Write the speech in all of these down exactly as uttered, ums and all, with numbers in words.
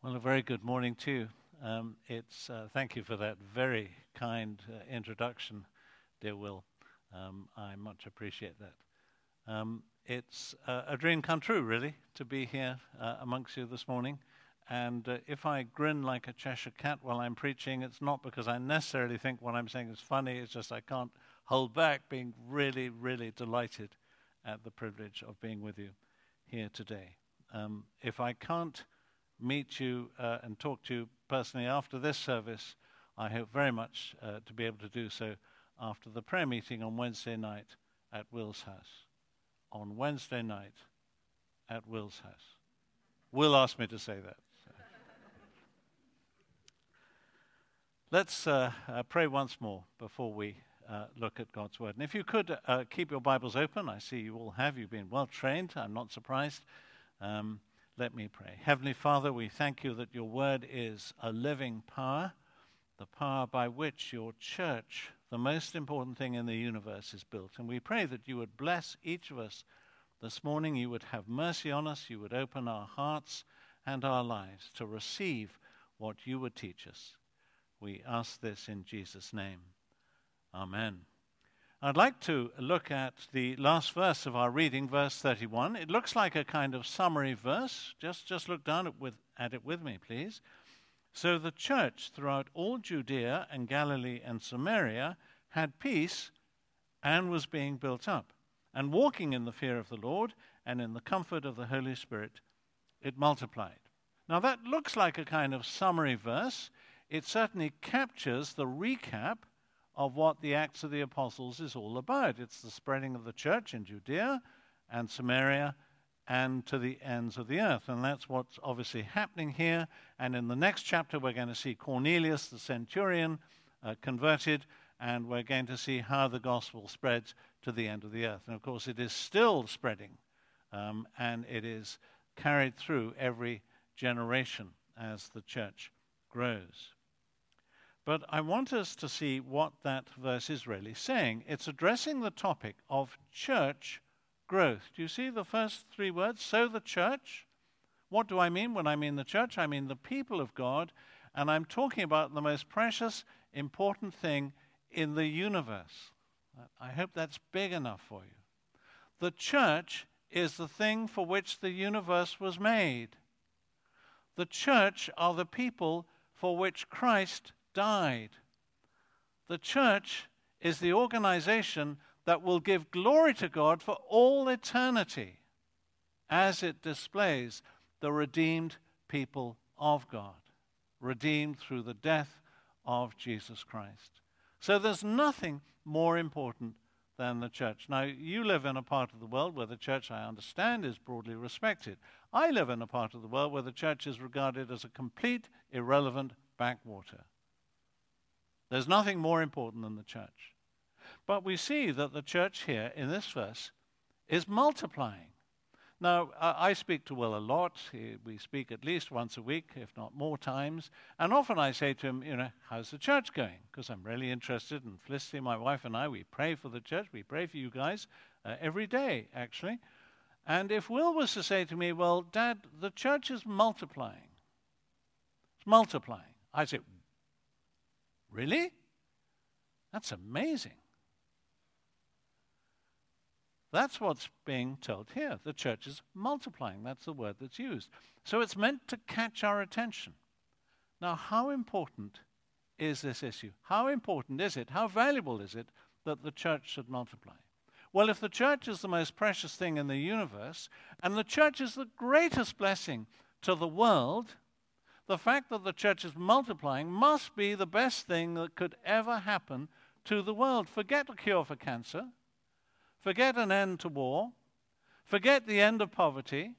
Well, a very good morning to you. Um, it's uh, thank you for that very kind uh, introduction, dear Will. Um, I much appreciate that. Um, it's uh, a dream come true, really, to be here uh, amongst you this morning. And uh, if I grin like a Cheshire cat while I'm preaching, it's not because I necessarily think what I'm saying is funny. It's just I can't hold back being really, really delighted at the privilege of being with you here today. Um, if I can't meet you uh, and talk to you personally after this service, I hope very much uh, to be able to do so after the prayer meeting on Wednesday night at Will's house. On Wednesday night at Will's house. Will asked me to say that. So. Let's uh, uh, pray once more before we uh, look at God's Word. And if you could uh, keep your Bibles open, I see you all have. You've been well trained. I'm not surprised. Um, Let me pray. Heavenly Father, we thank you that your word is a living power, the power by which your church, the most important thing in the universe, is built. And we pray that you would bless each of us this morning. You would have mercy on us. You would open our hearts and our lives to receive what you would teach us. We ask this in Jesus' name. Amen. I'd like to look at the last verse of our reading, verse thirty-one. It looks like a kind of summary verse. Just, just look down at, with, at it with me, please. So the church throughout all Judea and Galilee and Samaria had peace and was being built up. And walking in the fear of the Lord and in the comfort of the Holy Spirit, it multiplied. Now that looks like a kind of summary verse. It certainly captures the recap of what the Acts of the Apostles is all about. It's the spreading of the church in Judea and Samaria and to the ends of the earth. And that's what's obviously happening here. And in the next chapter, we're going to see Cornelius, the centurion, uh, converted, and we're going to see how the gospel spreads to the end of the earth. And of course, it is still spreading, um, and it is carried through every generation as the church grows. But I want us to see what that verse is really saying. It's addressing the topic of church growth. Do you see the first three words? So the church. What do I mean when I mean the church? I mean the people of God, and I'm talking about the most precious, important thing in the universe. I hope that's big enough for you. The church is the thing for which the universe was made. The church are the people for which Christ died. The church is the organization that will give glory to God for all eternity as it displays the redeemed people of God, redeemed through the death of Jesus Christ. So there's nothing more important than the church. Now, you live in a part of the world where the church, I understand, is broadly respected. I live in a part of the world where the church is regarded as a complete, irrelevant backwater. There's nothing more important than the church. But we see that the church here in this verse is multiplying. Now, I speak to Will a lot. We speak at least once a week, if not more times. And often I say to him, you know, how's the church going? Because I'm really interested. And Felicity, my wife, and I, we pray for the church. We pray for you guys uh, every day, actually. And if Will was to say to me, well, Dad, the church is multiplying. It's multiplying. I say, really? That's amazing. That's what's being told here. The church is multiplying. That's the word that's used. So it's meant to catch our attention. Now, how important is this issue? How important is it? How valuable is it that the church should multiply? Well, if the church is the most precious thing in the universe, and the church is the greatest blessing to the world, the fact that the church is multiplying must be the best thing that could ever happen to the world. Forget a cure for cancer. Forget an end to war. Forget the end of poverty.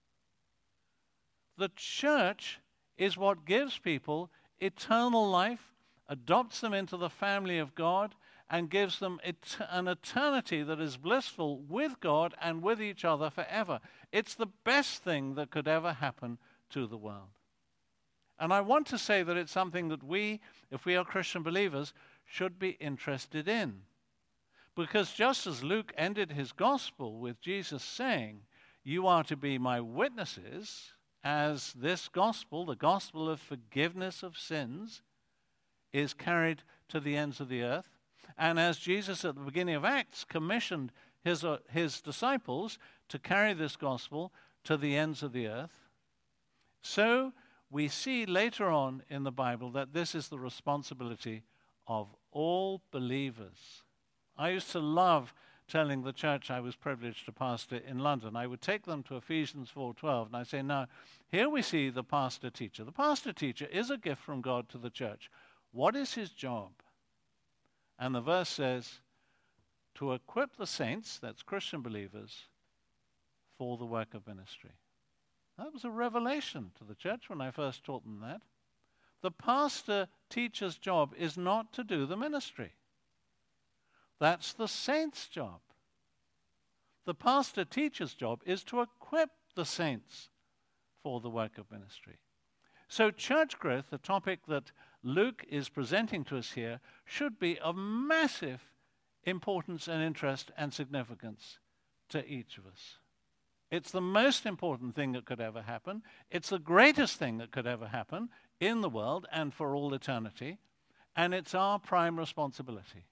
The church is what gives people eternal life, adopts them into the family of God, and gives them et- an eternity that is blissful with God and with each other forever. It's the best thing that could ever happen to the world. And I want to say that it's something that we, if we are Christian believers, should be interested in. Because just as Luke ended his gospel with Jesus saying, you are to be my witnesses, as this gospel, the gospel of forgiveness of sins, is carried to the ends of the earth, and as Jesus at the beginning of Acts commissioned his, uh, his disciples to carry this gospel to the ends of the earth, so we see later on in the Bible that this is the responsibility of all believers. I used to love telling the church I was privileged to pastor in London. I would take them to Ephesians four twelve, and I say, now, here we see the pastor-teacher. The pastor-teacher is a gift from God to the church. What is his job? And the verse says, to equip the saints, that's Christian believers, for the work of ministry. That was a revelation to the church when I first taught them that. The pastor-teacher's job is not to do the ministry. That's the saint's job. The pastor-teacher's job is to equip the saints for the work of ministry. So church growth, the topic that Luke is presenting to us here, should be of massive importance and interest and significance to each of us. It's the most important thing that could ever happen. It's the greatest thing that could ever happen in the world and for all eternity. And it's our prime responsibility.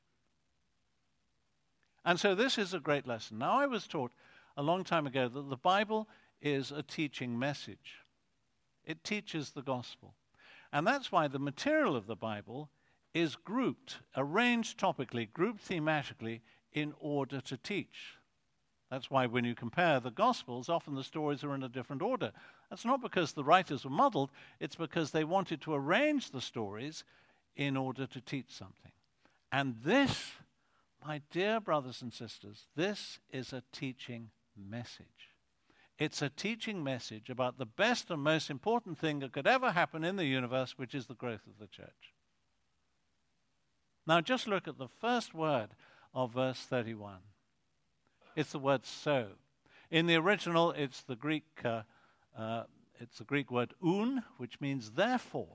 And so this is a great lesson. Now, I was taught a long time ago that the Bible is a teaching message. It teaches the gospel. And that's why the material of the Bible is grouped, arranged topically, grouped thematically in order to teach. That's why when you compare the Gospels, often the stories are in a different order. That's not because the writers were muddled, it's because they wanted to arrange the stories in order to teach something. And this, my dear brothers and sisters, this is a teaching message. It's a teaching message about the best and most important thing that could ever happen in the universe, which is the growth of the church. Now just look at the first word of verse thirty-one. It's the word so. In the original, it's the Greek, uh, uh, it's the Greek word un, which means therefore.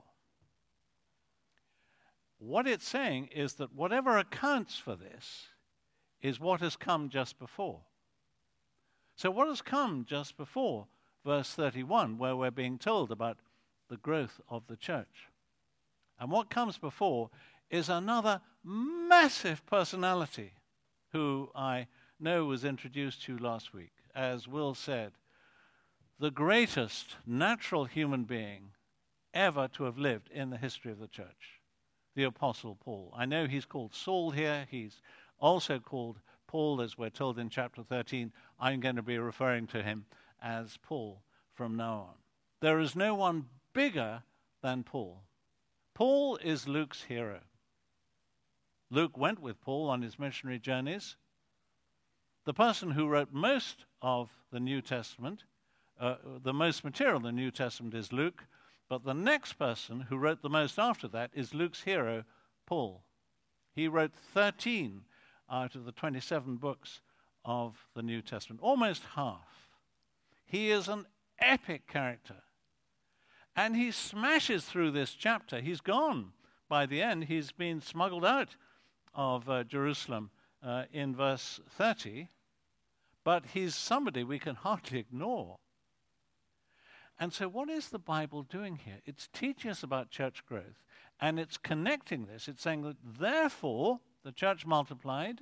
What it's saying is that whatever accounts for this is what has come just before. So what has come just before verse thirty-one, where we're being told about the growth of the church? And what comes before is another massive personality who I know was introduced to you last week. As Will said, the greatest natural human being ever to have lived in the history of the church, the Apostle Paul. I know he's called Saul here. He's also called Paul, as we're told in chapter thirteen. I'm going to be referring to him as Paul from now on. There is no one bigger than Paul. Paul is Luke's hero. Luke went with Paul on his missionary journeys. The person who wrote most of the New Testament, uh, the most material in the New Testament is Luke, but the next person who wrote the most after that is Luke's hero, Paul. He wrote thirteen out of the twenty-seven books of the New Testament, almost half. He is an epic character. And he smashes through this chapter. He's gone. By the end, he's been smuggled out of uh, Jerusalem uh, in verse thirty. But he's somebody we can hardly ignore. And so what is the Bible doing here? It's teaching us about church growth, and it's connecting this. It's saying that therefore the church multiplied.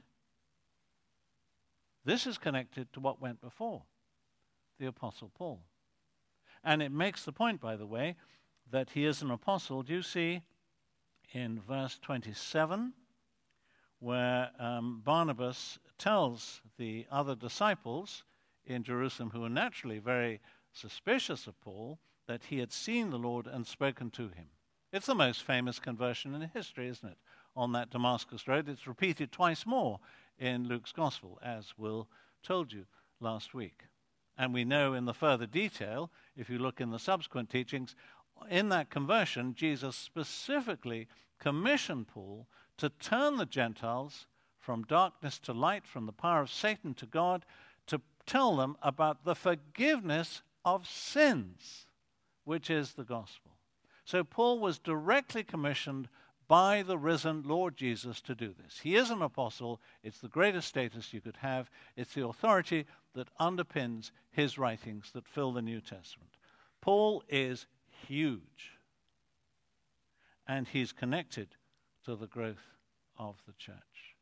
This is connected to what went before, the Apostle Paul. And it makes the point, by the way, that he is an apostle. Do you see in verse twenty-seven, where um, Barnabas tells the other disciples in Jerusalem, who are naturally very suspicious of Paul, that he had seen the Lord and spoken to him. It's the most famous conversion in history, isn't it? On that Damascus road. It's repeated twice more in Luke's gospel, as Will told you last week. And we know in the further detail, if you look in the subsequent teachings, in that conversion, Jesus specifically commissioned Paul to turn the Gentiles from darkness to light, from the power of Satan to God, to tell them about the forgiveness of sins, which is the gospel. So Paul was directly commissioned by the risen Lord Jesus to do this. He is an apostle. It's the greatest status you could have. It's the authority that underpins his writings that fill the New Testament. Paul is huge, and he's connected to the growth of the church.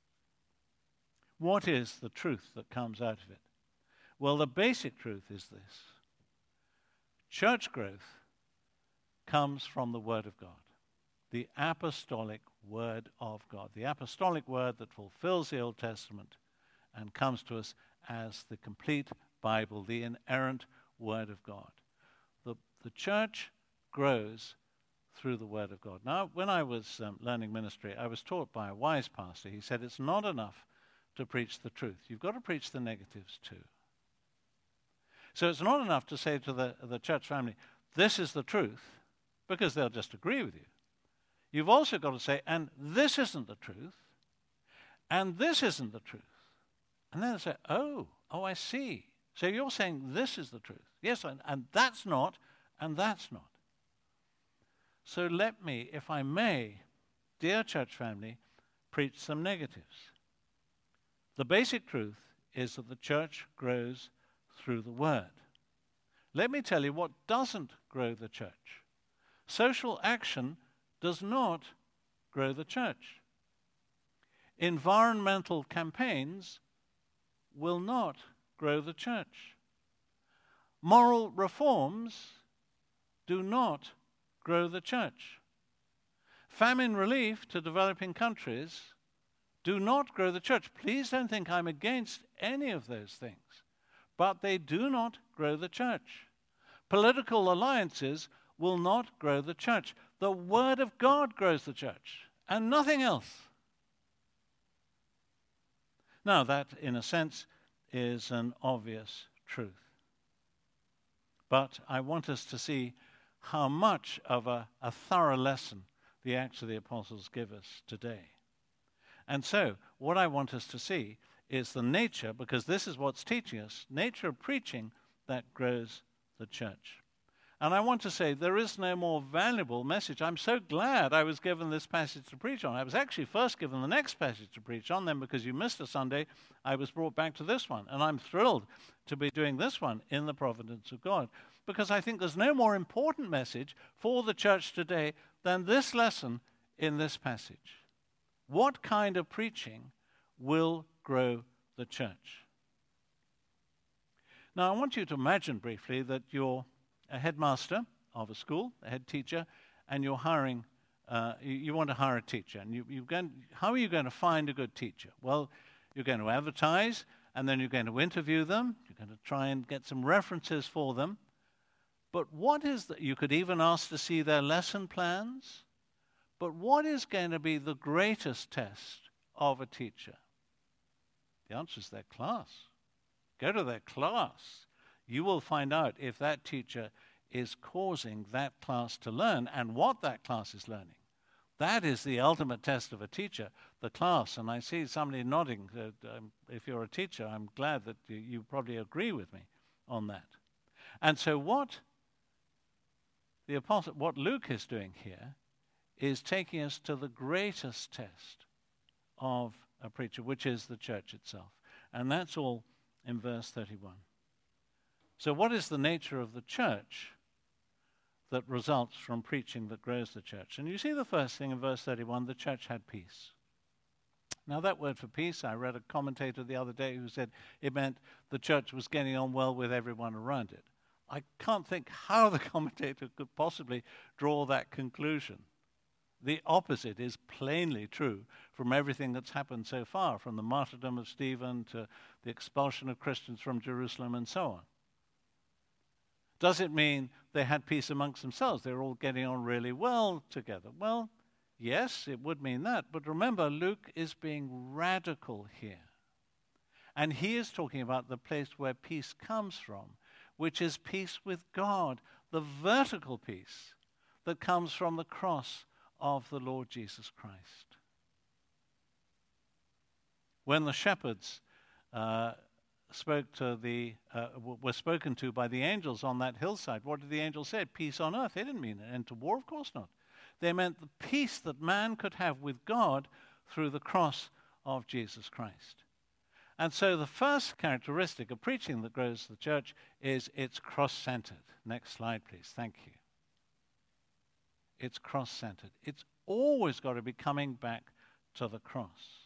What is the truth that comes out of it? Well, the basic truth is this. Church growth comes from the Word of God, the apostolic Word of God, the apostolic Word that fulfills the Old Testament and comes to us as the complete Bible, the inerrant Word of God. The, the church grows through the Word of God. Now, when I was um, learning ministry, I was taught by a wise pastor. He said it's not enough to preach the truth. You've got to preach the negatives too. So it's not enough to say to the, the church family, this is the truth, because they'll just agree with you. You've also got to say, and this isn't the truth, and this isn't the truth. And then they say, oh, oh, I see. So you're saying this is the truth. Yes, and, and that's not, and that's not. So let me, if I may, dear church family, preach some negatives. The basic truth is that the church grows through the Word. Let me tell you what doesn't grow the church. Social action does not grow the church. Environmental campaigns will not grow the church. Moral reforms do not grow the church. Famine relief to developing countries do not grow the church. Please don't think I'm against any of those things, but they do not grow the church. Political alliances will not grow the church. The Word of God grows the church, and nothing else. Now, that, in a sense, is an obvious truth. But I want us to see how much of a, a thorough lesson the Acts of the Apostles give us today. And so, what I want us to see is the nature, because this is what's teaching us, nature of preaching that grows the church. And I want to say there is no more valuable message. I'm so glad I was given this passage to preach on. I was actually first given the next passage to preach on. Then, because you missed a Sunday, I was brought back to this one. And I'm thrilled to be doing this one in the providence of God, because I think there's no more important message for the church today than this lesson in this passage. What kind of preaching will grow the church? Now, I want you to imagine briefly that you're a headmaster of a school, a head teacher, and you're hiring, uh, you, you want to hire a teacher. And you, you're going, how are you going to find a good teacher? Well, you're going to advertise, and then you're going to interview them. You're going to try and get some references for them. But what is that? You could even ask to see their lesson plans. But what is going to be the greatest test of a teacher? The answer is their class. Go to their class. You will find out if that teacher is causing that class to learn and what that class is learning. That is the ultimate test of a teacher, the class. And I see somebody nodding. That, um, if you're a teacher, I'm glad that you, you probably agree with me on that. And so what the apostle, what Luke is doing here is taking us to the greatest test of a preacher, which is the church itself. And that's all in verse thirty-one. So what is the nature of the church that results from preaching that grows the church? And you see the first thing in verse thirty-one, the church had peace. Now that word for peace, I read a commentator the other day who said it meant the church was getting on well with everyone around it. I can't think how the commentator could possibly draw that conclusion. The opposite is plainly true from everything that's happened so far, from the martyrdom of Stephen to the expulsion of Christians from Jerusalem and so on. Does it mean they had peace amongst themselves? They were all getting on really well together. Well, yes, it would mean that. But remember, Luke is being radical here. And he is talking about the place where peace comes from, which is peace with God, the vertical peace that comes from the cross of the Lord Jesus Christ. When the shepherds uh, spoke to the uh, were spoken to by the angels on that hillside, what did the angels say? Peace on earth. They didn't mean an end to war, of course not. They meant the peace that man could have with God through the cross of Jesus Christ. And so the first characteristic of preaching that grows the church is it's cross-centered. Next slide, please. Thank you. It's cross-centered. It's always got to be coming back to the cross.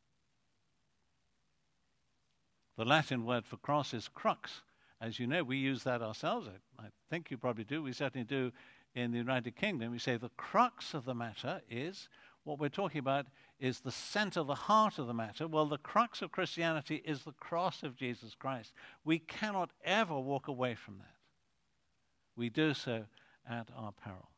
The Latin word for cross is crux. As you know, we use that ourselves. I, I think you probably do. We certainly do in the United Kingdom. We say the crux of the matter is, what we're talking about is the center, the heart of the matter. Well, the crux of Christianity is the cross of Jesus Christ. We cannot ever walk away from that. We do so at our peril.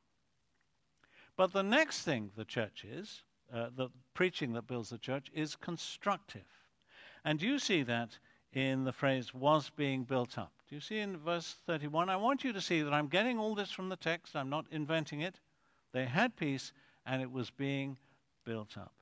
But the next thing the church is, uh, the preaching that builds the church, is constructive. And you see that in the phrase, was being built up. Do you see in verse thirty-one? I want you to see that I'm getting all this from the text. I'm not inventing it. They had peace, and it was being built up.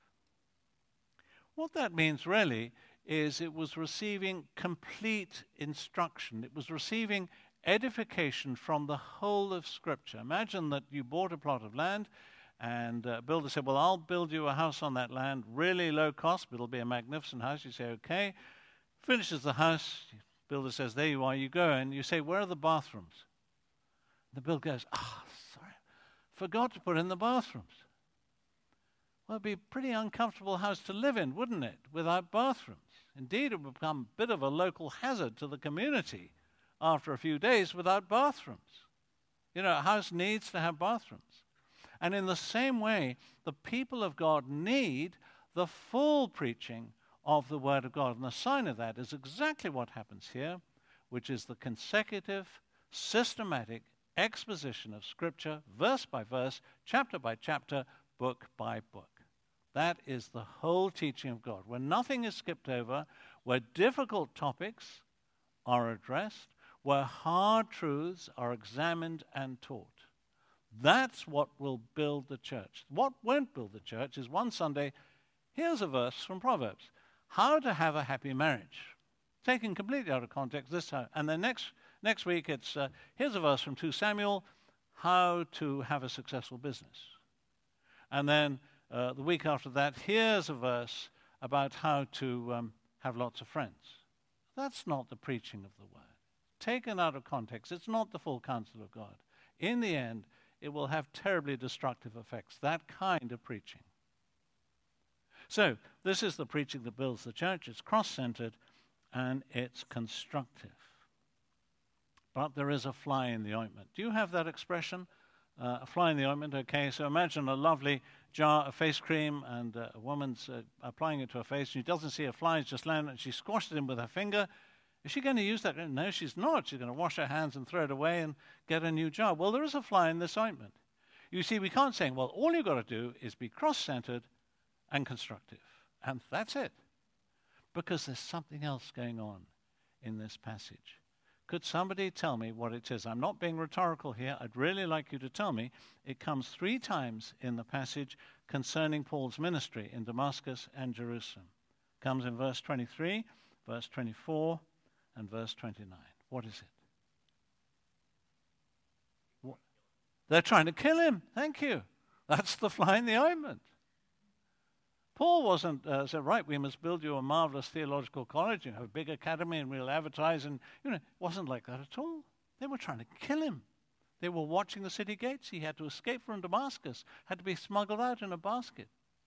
What that means really is it was receiving complete instruction. It was receiving edification from the whole of Scripture. Imagine that you bought a plot of land, and a builder said, well, I'll build you a house on that land, really low cost, but it'll be a magnificent house. You say, okay. Finishes the house. The builder says, there you are, you go. And you say, where are the bathrooms? The builder goes, ah, oh, sorry, forgot to put in the bathrooms. Well, it'd be a pretty uncomfortable house to live in, wouldn't it, without bathrooms? Indeed, it would become a bit of a local hazard to the community after a few days without bathrooms. You know, a house needs to have bathrooms. And in the same way, the people of God need the full preaching of the Word of God. And the sign of that is exactly what happens here, which is the consecutive, systematic exposition of Scripture, verse by verse, chapter by chapter, book by book. That is the whole teaching of God, where nothing is skipped over, where difficult topics are addressed, where hard truths are examined and taught. That's what will build the church. What won't build the church is one Sunday, here's a verse from Proverbs, how to have a happy marriage. Taken completely out of context this time. And then next next week it's, uh, here's a verse from Second Samuel, how to have a successful business. And then uh, the week after that, here's a verse about how to um, have lots of friends. That's not the preaching of the word. Taken out of context, it's not the full counsel of God. In the end, it will have terribly destructive effects, that kind of preaching. So, this is the preaching that builds the church. It's cross-centered and it's constructive. But there is a fly in the ointment. Do you have that expression? Uh, a fly in the ointment, okay. So imagine a lovely jar of face cream and uh, a woman's uh, applying it to her face. She doesn't see a fly, it's just landing, and she squashed it in with her finger. Is she going to use that? No, she's not. She's going to wash her hands and throw it away and get a new jar. Well, there is a fly in this ointment. You see, we can't say, well, all you've got to do is be cross-centered and constructive. And that's it. Because there's something else going on in this passage. Could somebody tell me what it is? I'm not being rhetorical here. I'd really like you to tell me. It comes three times in the passage concerning Paul's ministry in Damascus and Jerusalem. It comes in verse twenty-three, verse twenty-four, and verse twenty-nine. What is it? What? They're trying to kill him. Thank you. That's the fly in the ointment. Paul wasn't uh, said, right, we must build you a marvelous theological college and have a big academy and we'll advertise. And, you know, it wasn't like that at all. They were trying to kill him. They were watching the city gates. He had to escape from Damascus, had to be smuggled out in a basket.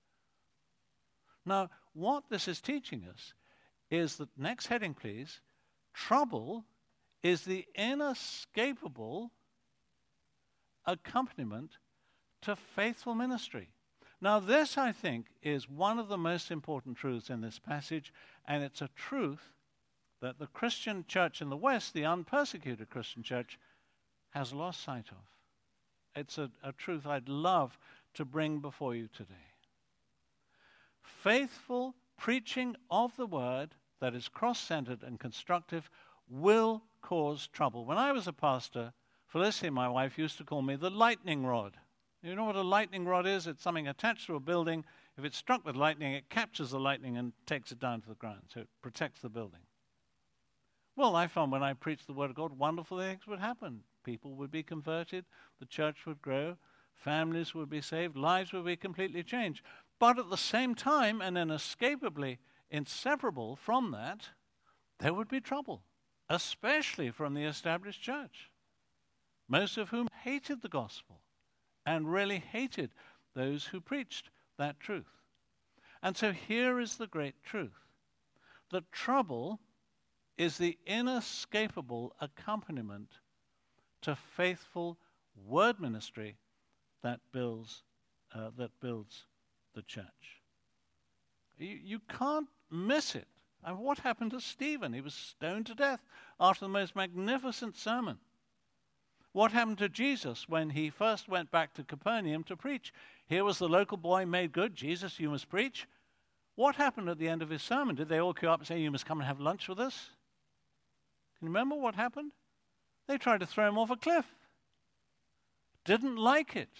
Now, what this is teaching us is that, next heading please, trouble is the inescapable accompaniment to faithful ministry. Now, this, I think, is one of the most important truths in this passage, and it's a truth that the Christian church in the West, the unpersecuted Christian church, has lost sight of. It's a, a truth I'd love to bring before you today. Faithful preaching of the word that is cross-centered and constructive will cause trouble. When I was a pastor, Felicity, my wife, used to call me the lightning rod. You know what a lightning rod is? It's something attached to a building. If it's struck with lightning, it captures the lightning and takes it down to the ground, so it protects the building. Well, I found when I preached the Word of God, wonderful things would happen. People would be converted, the church would grow, families would be saved, lives would be completely changed. But at the same time, and inescapably inseparable from that, there would be trouble, especially from the established church, most of whom hated the gospel and really hated those who preached that truth. And so here is the great truth, that trouble is the inescapable accompaniment to faithful word ministry that builds, uh, that builds the church. You, you can't miss it. And what happened to Stephen? He was stoned to death after the most magnificent sermon. What happened to Jesus when he first went back to Capernaum to preach? Here was the local boy made good. Jesus, you must preach. What happened at the end of his sermon? Did they all queue up and say, you must come and have lunch with us? Can you remember what happened? They tried to throw him off a cliff. Didn't like it.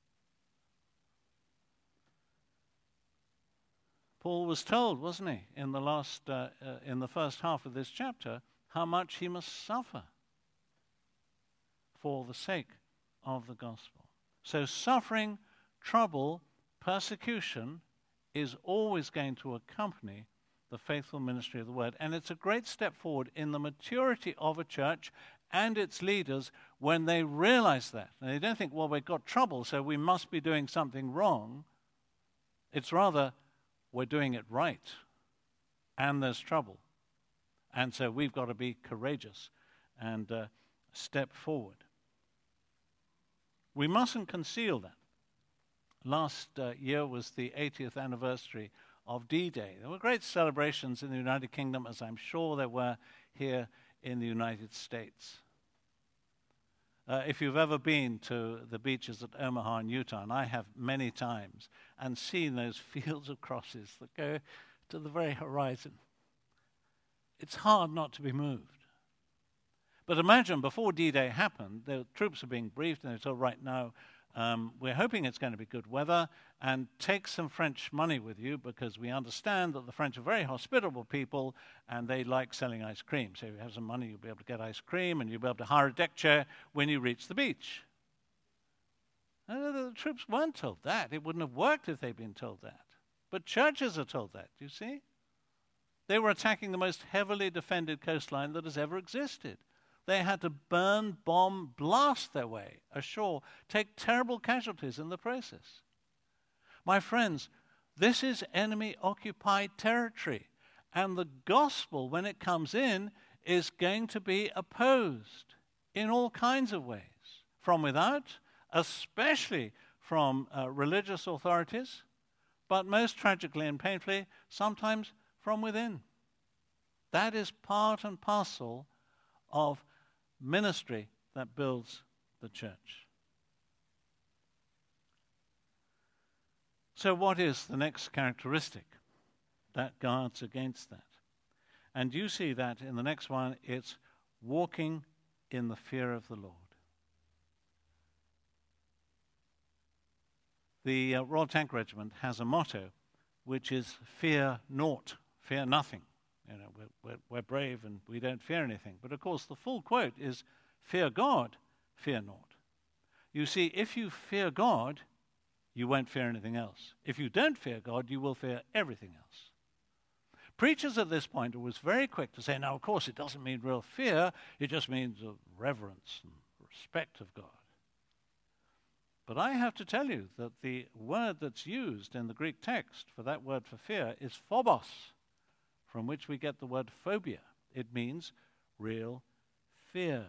Paul was told, wasn't he, in the last, uh, uh, in the first half of this chapter, how much he must suffer for the sake of the gospel. So suffering, trouble, persecution is always going to accompany the faithful ministry of the word. And it's a great step forward in the maturity of a church and its leaders when they realize that. And they don't think, well, we've got trouble, so we must be doing something wrong. It's rather, we're doing it right, and there's trouble. And so we've got to be courageous and uh, step forward. We mustn't conceal that. Last uh, year was the eightieth anniversary of D-Day. There were great celebrations in the United Kingdom, as I'm sure there were here in the United States. Uh, if you've ever been to the beaches at Omaha in Utah, and I have many times, and seen those fields of crosses that go to the very horizon, it's hard not to be moved. But imagine, before D-Day happened, the troops were being briefed, and they were told, right now, um, we're hoping it's going to be good weather, and take some French money with you, because we understand that the French are very hospitable people, and they like selling ice cream. So if you have some money, you'll be able to get ice cream, and you'll be able to hire a deck chair when you reach the beach. And the troops weren't told that. It wouldn't have worked if they'd been told that. But churches are told that, do you see? They were attacking the most heavily defended coastline that has ever existed. They had to burn, bomb, blast their way ashore, take terrible casualties in the process. My friends, this is enemy-occupied territory, and the gospel, when it comes in, is going to be opposed in all kinds of ways, from without, especially from uh, religious authorities, but most tragically and painfully, sometimes from within. That is part and parcel of ministry that builds the church. So what is the next characteristic that guards against that? And you see that in the next one, it's walking in the fear of the Lord. The uh, Royal Tank Regiment has a motto, which is fear naught, fear nothing. You know, we're, we're, we're brave and we don't fear anything. But of course, the full quote is, fear God, fear naught. You see, if you fear God, you won't fear anything else. If you don't fear God, you will fear everything else. Preachers at this point are always very quick to say, now, of course, it doesn't mean real fear. It just means a reverence and respect of God. But I have to tell you that the word that's used in the Greek text for that word for fear is phobos, from which we get the word phobia. It means real fear.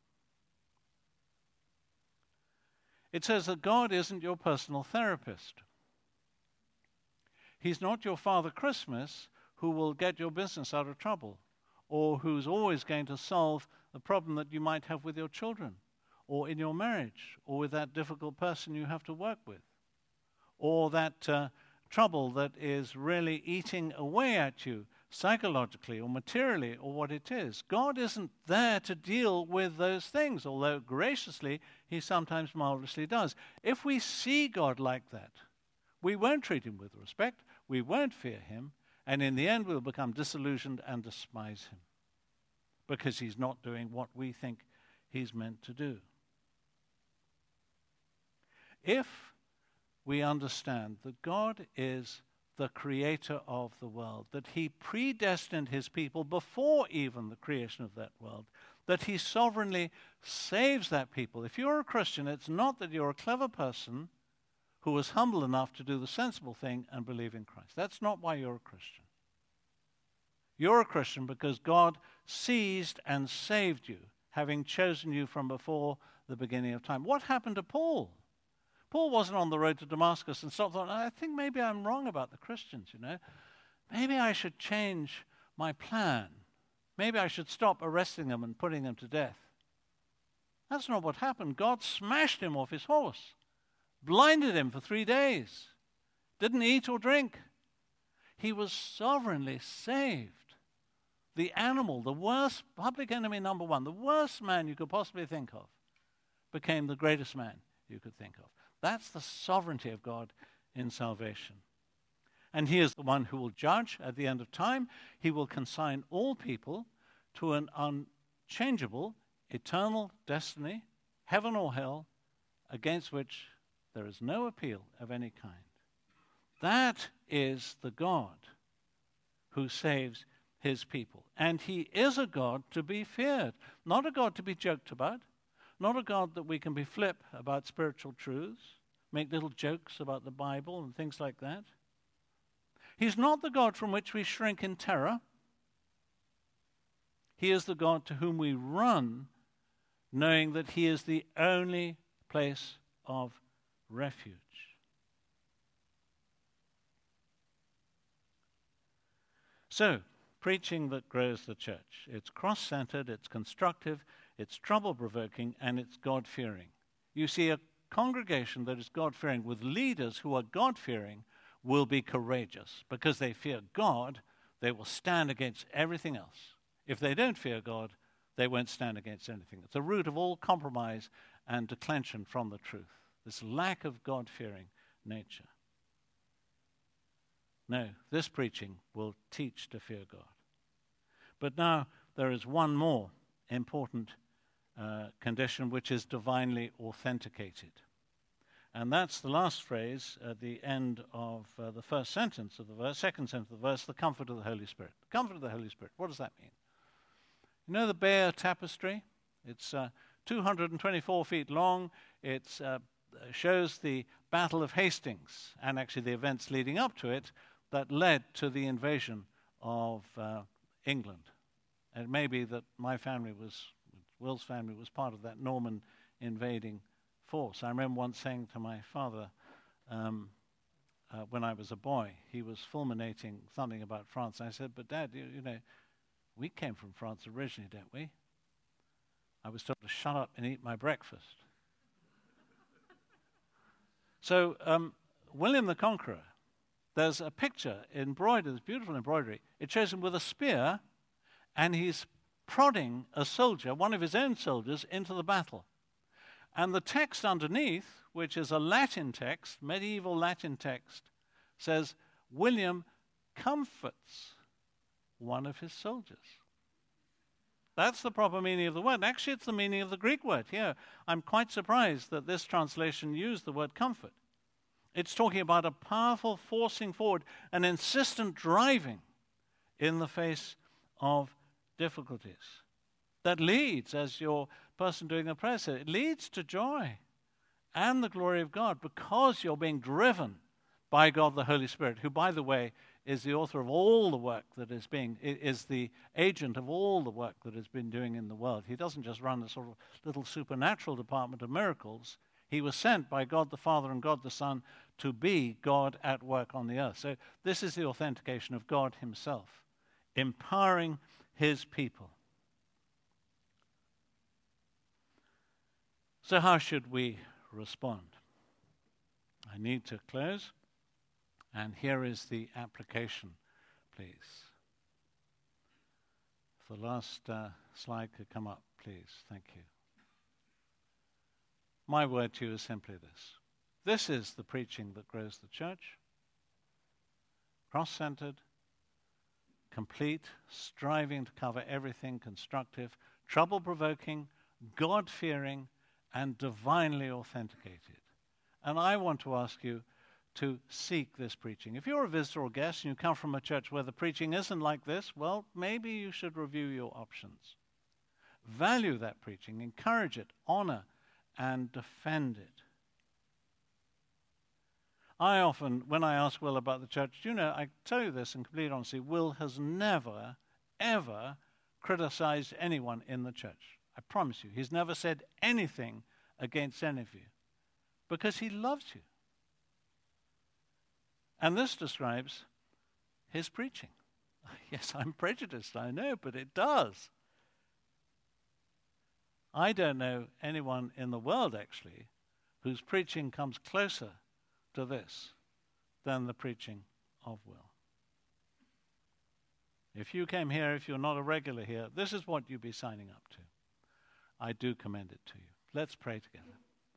It says that God isn't your personal therapist. He's not your Father Christmas who will get your business out of trouble, or who's always going to solve the problem that you might have with your children, or in your marriage, or with that difficult person you have to work with, or that uh, trouble that is really eating away at you psychologically or materially or what it is. God isn't there to deal with those things, although graciously he sometimes marvelously does. If we see God like that, we won't treat him with respect, we won't fear him, and in the end we'll become disillusioned and despise him because he's not doing what we think he's meant to do. If we understand that God is the creator of the world, that he predestined his people before even the creation of that world, that he sovereignly saves that people. If you're a Christian, it's not that you're a clever person who was humble enough to do the sensible thing and believe in Christ. That's not why you're a Christian. You're a Christian because God seized and saved you, having chosen you from before the beginning of time. What happened to Paul? Paul wasn't on the road to Damascus and stopped thought, I think maybe I'm wrong about the Christians, you know. Maybe I should change my plan. Maybe I should stop arresting them and putting them to death. That's not what happened. God smashed him off his horse, blinded him for three days, didn't eat or drink. He was sovereignly saved. The animal, the worst, public enemy number one, the worst man you could possibly think of, became the greatest man you could think of. That's the sovereignty of God in salvation. And he is the one who will judge at the end of time. He will consign all people to an unchangeable, eternal destiny, heaven or hell, against which there is no appeal of any kind. That is the God who saves his people. And he is a God to be feared, not a God to be joked about, not a God that we can be flip about spiritual truths, make little jokes about the Bible and things like that. He's not the God from which we shrink in terror. He is the God to whom we run, knowing that he is the only place of refuge. So, preaching that grows the church. It's cross-centered, it's constructive, it's trouble-provoking, and it's God-fearing. You see, a congregation that is God-fearing with leaders who are God-fearing will be courageous. Because they fear God, they will stand against everything else. If they don't fear God, they won't stand against anything. It's the root of all compromise and declension from the truth, this lack of God-fearing nature. No, this preaching will teach to fear God. But now there is one more important uh, condition, which is divinely authenticated. And that's the last phrase at the end of uh, the first sentence of the verse, second sentence of the verse, the comfort of the Holy Spirit. The comfort of the Holy Spirit. What does that mean? You know the Bayeux Tapestry? It's uh, two hundred twenty-four feet long. It uh, shows the Battle of Hastings and actually the events leading up to it that led to the invasion of uh, England. And it may be that my family was, Will's family was part of that Norman invading force. I remember once saying to my father, um, uh, when I was a boy, he was fulminating something about France. And I said, but Dad, you, you know, we came from France originally, don't we? I was told to shut up and eat my breakfast. So um, William the Conqueror, there's a picture embroidered, this beautiful embroidery. It shows him with a spear, and he's prodding a soldier, one of his own soldiers, into the battle. And the text underneath, which is a Latin text, medieval Latin text, says, William comforts one of his soldiers. That's the proper meaning of the word. Actually, it's the meaning of the Greek word here. I'm quite surprised that this translation used the word comfort. It's talking about a powerful forcing forward, an insistent driving in the face of difficulties that leads, as your person doing the prayer said, it leads to joy and the glory of God because you're being driven by God the Holy Spirit, who, by the way, is the author of all the work that is being, is the agent of all the work that has been doing in the world. He doesn't just run a sort of little supernatural department of miracles. He was sent by God the Father and God the Son to be God at work on the earth. So this is the authentication of God himself, empowering his people. So how should we respond? I need to close, and here is the application, please. If the last uh, slide could come up, please. Thank you. My word to you is simply this. This is the preaching that grows the church. Cross-centered, complete, striving to cover everything constructive, trouble-provoking, God-fearing, and divinely authenticated. And I want to ask you to seek this preaching. If you're a visitor or guest and you come from a church where the preaching isn't like this, well, maybe you should review your options. Value that preaching, encourage it, honor, and defend it. I often, when I ask Will about the church, do you know, I tell you this in complete honesty, Will has never, ever criticized anyone in the church. I promise you. He's never said anything against any of you because he loves you. And this describes his preaching. Yes, I'm prejudiced, I know, but it does. I don't know anyone in the world, actually, whose preaching comes closer to this than the preaching of Will. If you came here, if you're not a regular here, this is what you'd be signing up to. I do commend it to you. Let's pray together.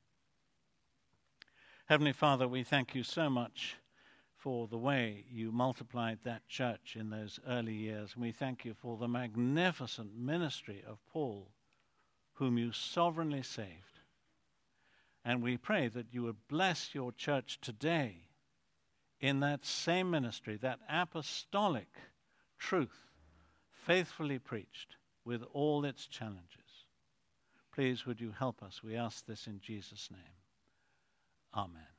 Heavenly Father, we thank you so much for the way you multiplied that church in those early years. And we thank you for the magnificent ministry of Paul, whom you sovereignly saved. And we pray that you would bless your church today in that same ministry, that apostolic truth, faithfully preached with all its challenges. Please, would you help us? We ask this in Jesus' name. Amen.